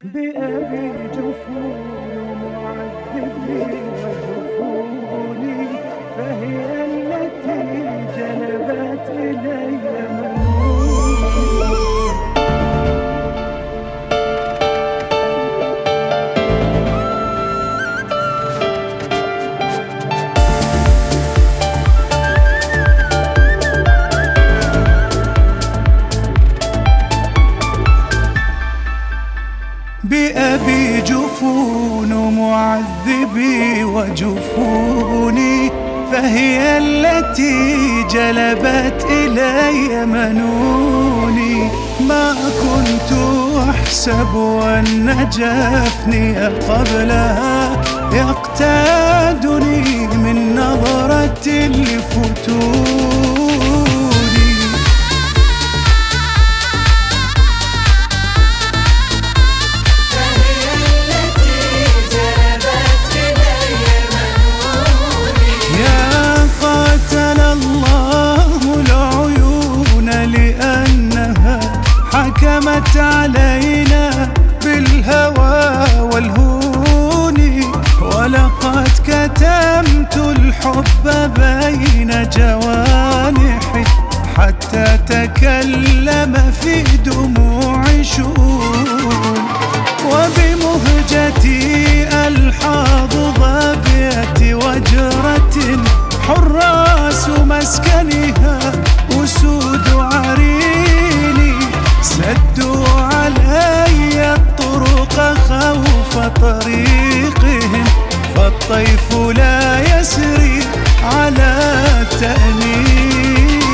بأبي جفون معذبي وجفوني، فهي التي جلبت إلي منوني. بأبي جفون معذبي وجفوني، فهي التي جلبت إلي منوني. ما كنت أحسب أن جفني قبلها يقتادني من نظرة الفتون. حكمت علينا بالهوى والهون، ولقد كتمت الحب بين جوانحي حتى تكلم في دموع شؤون. وبمهجتي ألحاظ ظبية وجرة حراس مسكنها أسود عريني، سدوا علي الطرق خوف طريقهم، فالطيف لا يسري على تأنيني.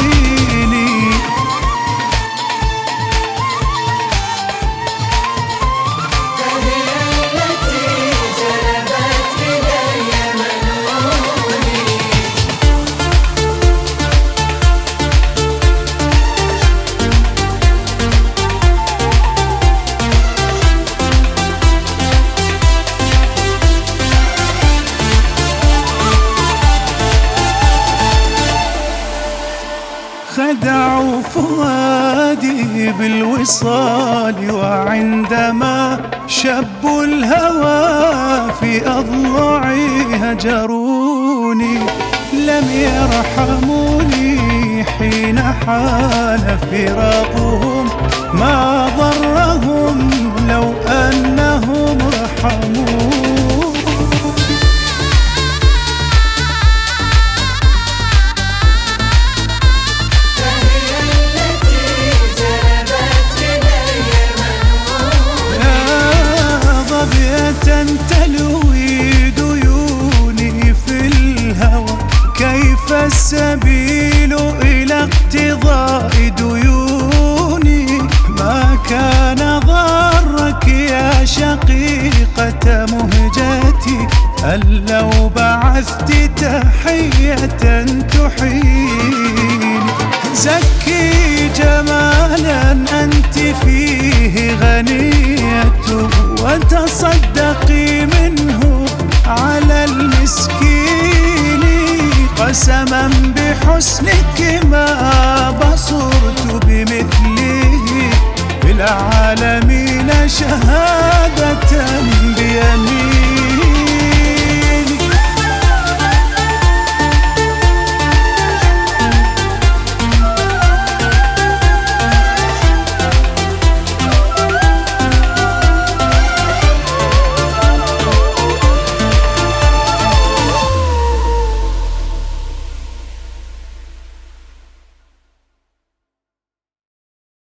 خدعوا فؤادي بالوصال، وعندما شبوا الهوى في أضلعي هجروني. لم يرحموني حين حان فراقهم، ما ضرهم لو أنهم رحموني. تلوي ديوني في الهوى، كيف السبيل إلى اقتضاء ديوني؟ ما كان ضرك يا شقيقة مهجتي أن لو بعثت تحية تحييني. زكي جمالا أنت فيه غنية، وتصدقي منه على المسكين. قسما بحسنك ما بصرت بمثله في العالمين، شهادة بيمين.